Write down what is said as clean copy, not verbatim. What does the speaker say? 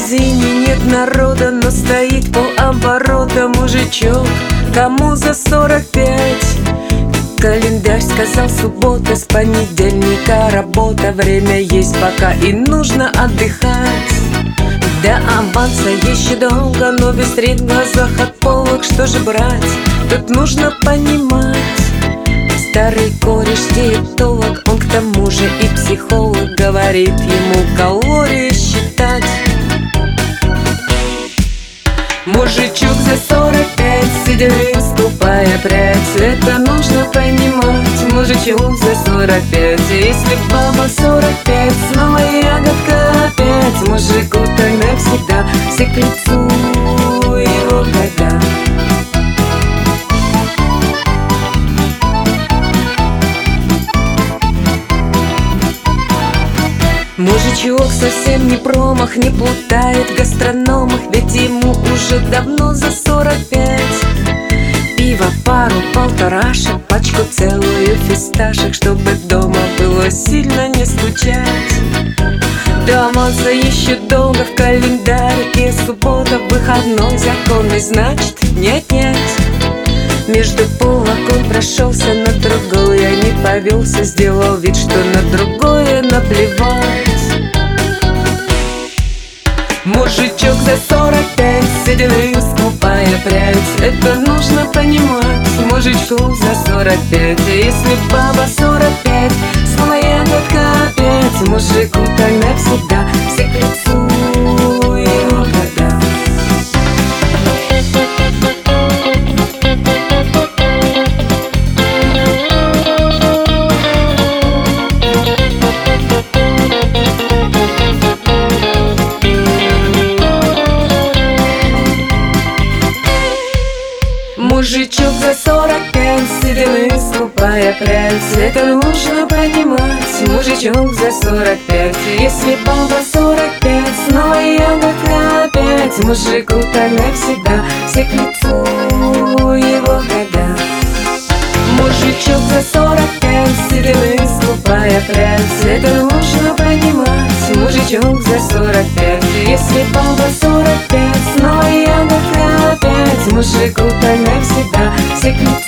магазине нет народа, но стоит полоборота мужичок, кому за 45. Календарь сказал суббота, с понедельника работа. Время есть пока и нужно отдыхать. До аванса еще долго, но быстрит в глазах от полок. Что же брать, тут нужно понимать. Старый кореш диетолог, он к тому же и психолог. Говорит ему калории считать. Мужичок за 45, седины скупая прядь. Это нужно понимать. Мужичок за 45, если баба 45, снова ягодка опять. Мужику так навсегда, все к лицу его года. Мужичок совсем не промах, не плутает в гастрономах, ведь ему уже давно за 45. Пиво пару, полторашек, пачку целую фисташек, чтобы дома было сильно не скучать. До аванса еще долго, в календарике суббота, выходной законный, значит не отнять. Между полок он прошелся, на другое не повелся, сделал вид, что на другое наплевать. Мужичок за 45, седины скупая прядь. Это нужно понимать. Мужичку за 45, если баба 45, снова ягодка опять. Мужику так навсегда, все к лицу его года. Мужичок за 45, седины скупая прядь. Это нужно понимать. Мужичок за 45, если баба 45, снова ягодка опять. Мужику так навсегда, все к лицу его года. Мужичок за 45, седины скупая прядь. Это нужно понимать. Мужичок за 45, если баба 45, снова ягодка опять. Мужику так навсегда, все к лицу